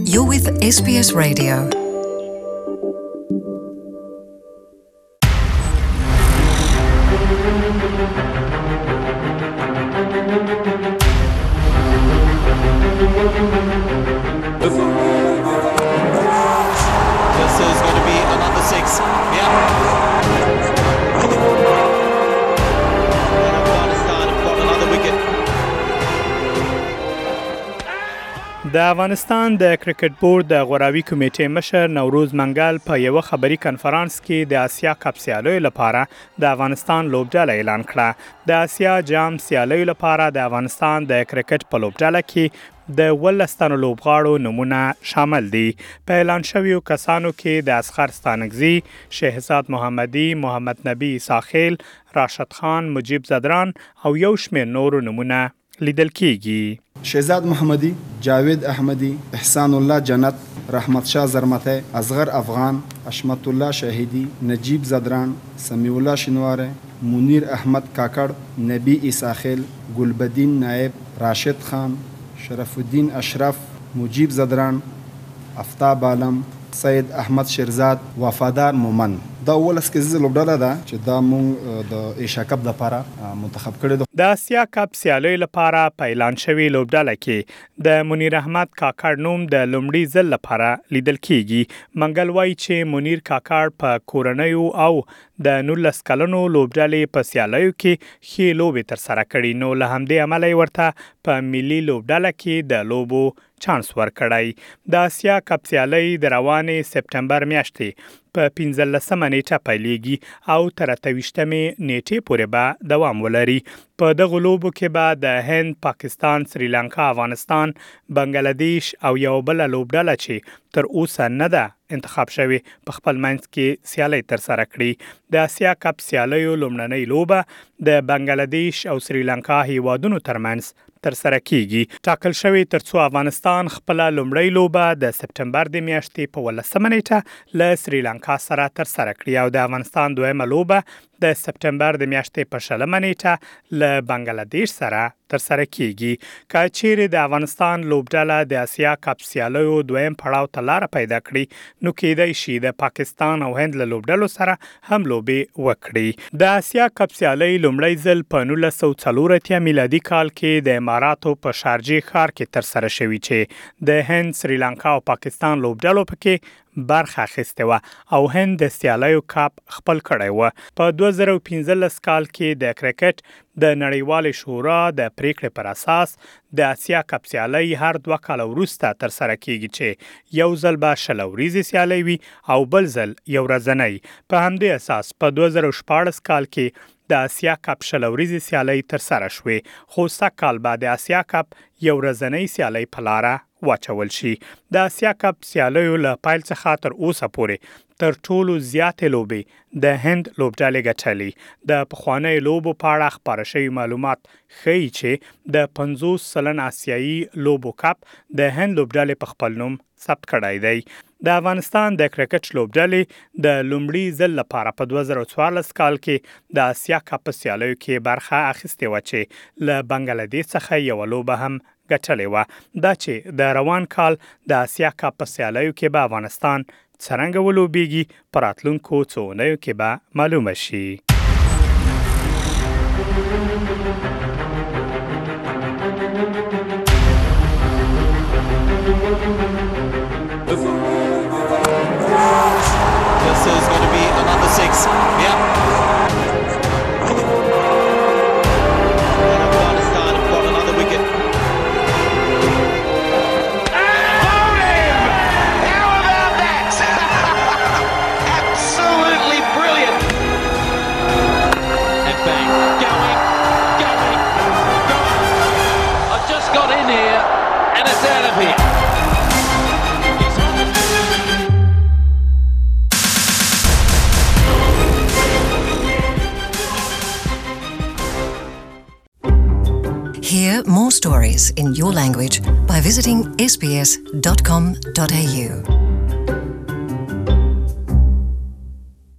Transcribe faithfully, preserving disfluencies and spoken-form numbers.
You're with S B S Radio. This is going to be another six. Yeah. Afghanistan have got another wicket. د افغانستان د کرکټ بورډ د غوراوي کمیټې مشر نوروز منګل په یو خبري کنفرانس کې د آسیا کپ سیالیو لپاره د افغانستان لوبډله اعلان کړه. د آسیا جام سیالیو لپاره د افغانستان د کرکټ په لوبډله کې د ولستانو لوبغاړو نمونه شامل دي. په اعلان شویو کسانو کې د اسخر ستانکزي، شهزاد محمدي، محمد نبی ساخیل، راشد خان، مجیب زدران او یو شمېر نورو نمونه لیدل کیږي. شهزاد محمدی، جاوید احمدی، احسان الله جنت، رحمت شاه زرمته، اصغر افغان، اشمت الله شهیدی، نجیب زدران، سمیع الله شنواره، منیر احمد کاکړ، نبی اساخیل، گلبدین نائب، راشد خان، شرف الدین اشرف، مجیب زدران، افتاب عالم، سید احمد شیرزاد، وفادار مومن. دا اول اسکیزه لوبډاله ده چې دا مونږ د ایشیا کپ لپاره منتخب کړی ده. د آسیا کپ سیالیو لپاره په اعلان شوی لوبډاله کې د منیر احمد کاکړ نوم د لومړي ځل لپاره لیدل کیږي. منګل وایي چې منیر کاکړ په کورنیو او د نولس کلنو لوبډالې په سیالیو کې ښې لوبې ترسره کړي، نو له همدې امله یې ورته په ملي لوبډاله کې د لوبو چانس ورکړی. د آسیا کپ سیالۍ د روانې سپتمبر میاشتې په پنځلسمه نیټه پیلېږي او تر اته ویشتمې نیټې پورې به دوام ولري. په دغو لوبو کې به د هند، پاکستان، سریلانکا، افغانستان، بنگلادیش او یو بله لوبډله چې تر اوسه نه ده انتخاب شوی په خپل منځ کې سیالۍ ترسره کړي. د آسیا کپ سیالیو لومړنۍ لوبه د بنگلادیش او سریلانکا هیوادونو ترمنځ ترسره کیږي. ټاکل شوی ترڅو افغانستان خپل لومړی لوبه د سپتمبر د میاشتې په ولسمه نیټه له سریلانکا سره ترسره کړي او د افغانستان دویمه لوبه د سپتمبر د میاشتې په شلمه نیټه له بنگلادیش سره ترسره کیږي. که چیرې د افغانستان لوبډله د آسیا کپ سیالیو دویم پړاو ته لاره پیدا کړي، نو کېدای شي د پاکستان او هند له لوبډلو سره هم لوبې وکړي. د آسیا کپ سیالۍ لومړی ځل په نولس سوه څلور اتیا میلادي کال کې د اماراتو په شارجې ښار کې ترسره شوي چې د هند، سریلانکا او پاکستان لوبډلو پکې برخه اخیسته و او هند د سیالیو کاپ خپل کړی و. په دوه زره پنځلس کال کې د کرکټ د نړیوالې شورا د پریکړې پر اساس د آسیا کپ سیالۍ هر دوه کال وروسته ترسره کیږي چې یو ځل به شل ورځې سیالۍ وي او بل ځل یو ورځنۍ. په همدې اساس په دوه زره شپاړس کال کې د آسیا کپ شل ورځې سیالۍ ترسره شوې، خو سږ کال به د آسیا کپ یو ورځنۍ سیالۍ په لاره واچول شي. د آسیا کپ سیالیو له پیل څخه تر اوسه پورې تر ټولو زیاتې لوبې د هند لوبډلې ګټلې. د پخوانیو لوبو په اړه خپاره شوي معلومات ښیي چې د پنځوس سلن آسیایي لوبو کپ د هند لوبډلې په خپل نوم ثبت کړی دی. د افغانستان د کرکټ لوبډلې د لومړي ځل لپاره په دوه زره څوارلس کال کې د آسیا کپ سیالیو کې برخه اخیستې وه چې له بنگلادیش څخه یوه لوبه هم ګټلې وه. دا چې د روان کال د آسیا کپ په سیالیو کې به افغانستان څرنګه ولوبیږي، په راتلونکو څو اونیو کې به معلومه شي. This is going to be another six. Yeah. Afghanistan have got another wicket. Absolutely brilliant. And bang. Going, going, going. I've just got in here and it's out of here. Hear more stories in your language by visiting s b s dot com dot a u.